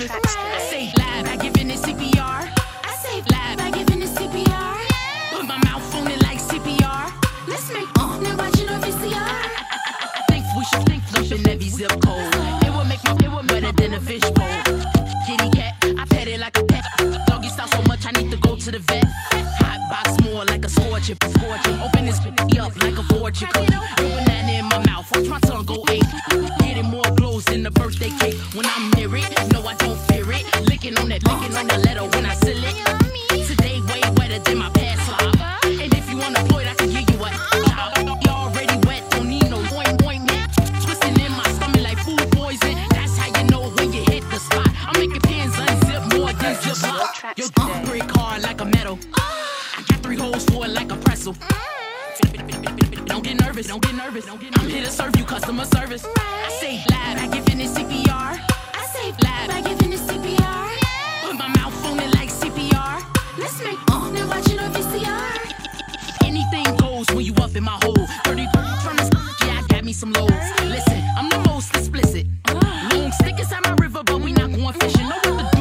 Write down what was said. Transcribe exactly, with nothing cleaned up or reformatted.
nervous. I say live by giving it C P R. I say live by giving it C P R. Put my mouth on it like C P R. Let's make uh, now watch it on V C R. Think we should think flushing every zip code. It would make my it would better than a fishbowl. Kitty cat, I pet it like a pet. Doggy style so much I need to go to the vet. Hot box more like a scorcher, scorcher. Open this bitch up like a fortune cookie. Doing that in my mouth, watch my tongue go ache. Getting more glows than the birthday cake. When I'm near it, no I don't fear it. Licking on that, licking on the letter when I seal it. Today way wetter than my past slop. And if you unemployed, I can give you a job. You already wet, don't need no oink ointment. Twisting in my stomach like food poison. That's how you know when you hit the spot. I'm making pins unzip more than zip lock. Your dick break hard like a metal. I got three holes for it like a pretzel. Don't get nervous, don't get nervous. I'm here to serve you customer service. I say live by giving it C P R. I say live by giving it C P R. Put my mouth on it like C P R. Let's make uh, now watch it on V C R. Anything goes when you up in my hole. thirty from the yeah, I got me some lows. Listen, I'm the most explicit. Long stick inside my river, but we not going fishing. Know what the